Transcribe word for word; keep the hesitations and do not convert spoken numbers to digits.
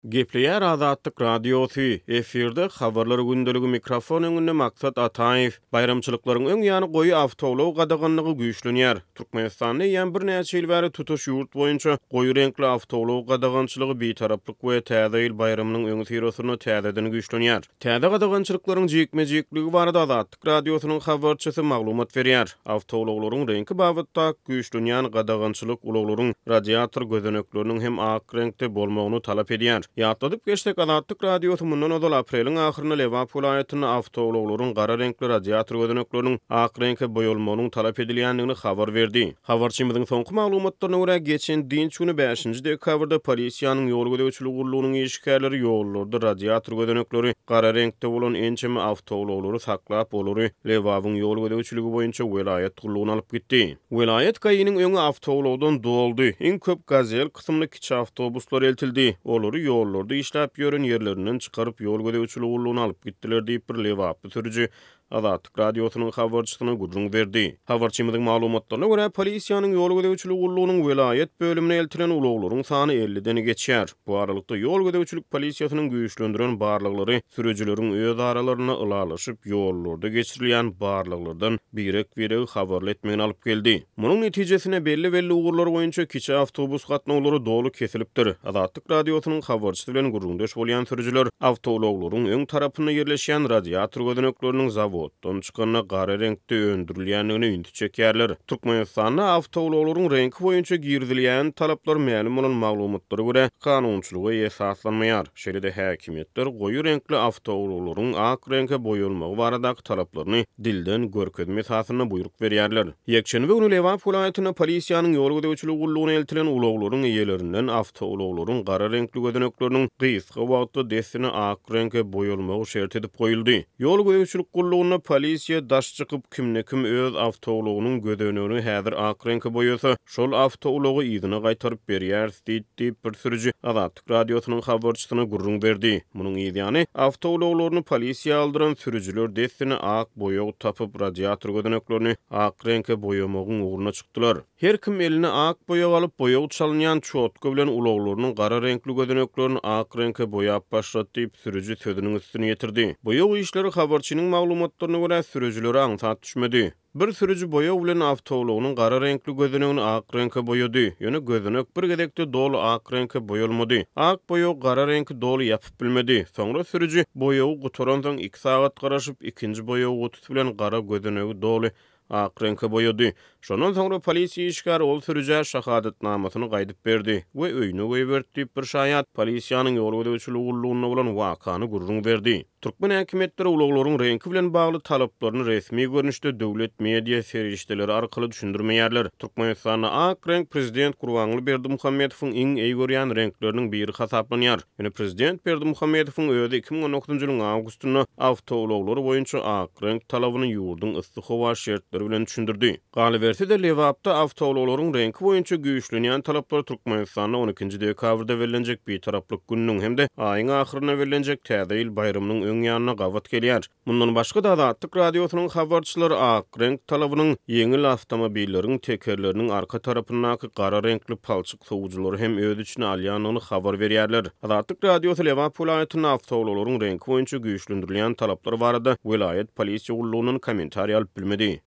Gepleýär Azatlyk radiosu efirde habarlar gündəligi mikrofon öňünde maksat Ataýew bayramçylyklaryň öň ýany goýy awtolog gadaganlygy güýçlenýär. Türkmenistanda ýan bir näçe ýyl bäri tutuş ýurt boýunça goýy renkli awtolog gadagançylygy betaraplyk we täze ýyl bayramynyň öňü syrosyny täzeden güýçlenýär. Täze gadagançylyklaryň jekme-jekligi barada Azatlyk radiosynyň habarçysy maglumat berýär. Awtologlaryň renki babatda güýçlenýän gadagançylyk ulaglaryň radiator gözenekleriniň hem ak renkde bolmagyny talap edýär. Ýatladyp geçsek Azatlyk radiosu mundan ozal apreliň ahyryna Lewapol aýatyny awtologlaryň gara renkli radiator gözenekleriniň ak renkde boýalmagynyň talap edilýändigini habar berdi. Habarçymyzyň soňky maglumatlaryna görä geçen dinç güni beşinji dekabrda polisiýanyň ýol gödäwçilik gurulunyň işgärleri ýollarda radiator gözenekleri gara renkde bolan ençemi awtologlary saklap bolary Lewawyň ýol gödäwçiligi boýunça welayet gurulugyna alyp gitdi. Welayet gaýynyň öňü awtologdan doldy. Iň köp gazel kysymly kiçi awtobuslar eltildi. Olary ýollarda işläp ýören ýerlerinden çykaryp ýol gödäwçiligi gurulugyna alyp gitdiler diýip bir Lewapy sürüji Azatlyk radiosynyň habarçysyna gurrun berdi. Habarçymyzyň maglumatlaryna görä polisiýanyň ýol gödäwçilik gurulugynyň welayet bölümine eltilen ulaglaryň sany elli deni geçýär. Bu aralykda ýol gödäwçilik polisiýasynyň güýçlendiren barlyklary sürüjileriň öz aralaryna ylalaşyp ýollarda geçirilýän barlyklardan birek birek habar etmegini alyp geldi. Munyň netijesine belli-belli ugurlar boýunça kiçi awtobus gatnaglary dolu kesilipdir. Azatlyk radiosynyň habarçysy bilen gurrundaş bolýan sürüjiler awtologlaryň öň tarapyna ýerleşýän radiator gözenekleriniň zawoddan çykanyna gara renkde öndürilýändigini ünti çekýärler. Türkmenistanda awtologlaryň renki boýunça girdilýän talaplar ma'lum bolan maglumatlary görä kanunçylyga esaslanmaýar. Şeýle häkimetler goýy renkli awtologlaryň ak renkde boýalmagy baradaky talaplaryny dilden görkezme esasyna buyruk berýärler. Ýekşenbe güni Lewapol aýatyna polisiýanyň ýol gödäwçilik gurulugyna eltilen ulaglaryň eýelerinden awtologlaryň gara renkli gözenekleriniň gysga wagtda desini ak renkde boýalmagy şert edip goýuldy. Ýol gödäwçilik gurulugyna polisiýa daş çykyp kimne kim öz awtologynyň gözenegini häzir ak renkde boýasa, şol awtology ýzyna gaýtaryp berýär diýip bir sürüji Azatlyk radiosynyň habarçysyna gurrun berdi. Munyň ýa-ni awtologlaryny polisiýa aldyran sürüjiler desini ak boýagy tapyp radiator gözeneklerini ak renkde boýamagyň ugruna çykdylar. Her kim eline ak boýag alyp boýagy çalynýan çotga bilen ulaglarynyň gara renkli gözeneklerini ak renkde boýap başlatdy diýip sürüji sözüniň üstüne ýetirdi. Boýag işleri habarçynyň maglumatlaryna görä sürüjilere aňsat düşmedi. Bir sürüji boýag bilen awtologynyň gara renkli gözenegini ak renkde boýady. Ýöne gözenek bir gedekde dolu ak renkde boýalmady. Ak boýag gara renkde dolu ýapyp bilmedi. Soňra sürüji boýagy guturan soň iki sagat garaşyp ikinji boýagy gutut bilen gara gözenegi dolu ak renkde boýady. Şondan soňra polisiýa işgär ol sürüje şahadatnamasyny gaýdyp berdi we öýüne goýberdi bir şaýat polisiýanyň ýol gödäwçilik gurulugyna bolan wakany gurrun berdi. Türkmen häkimetleri ulaglaryň renki bilen bagly talaplaryny resmi görnüşde döwlet media serişdeleri arkaly düşündirmeýärler. Türkmenistanda ak renk prezident Gurbanguly Berdimuhammedowyň iň eý görýän renkleriniň biri hasaplanýar. Ýöne prezident Berdimuhammedowyň özi iki bin on dokuzunçy ýylyň awgustyna awtologlary boýunça ak renk talabyny ýurdun yssyk howa şertleri bilen düşündirdi. Galyberti de Lewapda awtologlaryň renki boýunça güýçlenýän talaplar Türkmenistanda on ikinji dekabrda berilenjek bir taraplyk günüň hem de aýyň ahyryna berilenjek täze ýyl bayramynyň öň ýanyna gawat gelýär. Mundan başga da Azatlyk radiosynyň habarçylary ak renk talabynyň ýeňil awtomobilleriň tekerleriniň arka tarapyndaky gara renkli palçyk sowujulary hem öz içine alýanyny habar berýärler. Azatlyk radiosu Lewapol aýatyna awtologylaryň renki boýunça güýçlendirilýän talaplar barada welayet polisiýa gurulugynyň kommentariýa alyp bilmedi.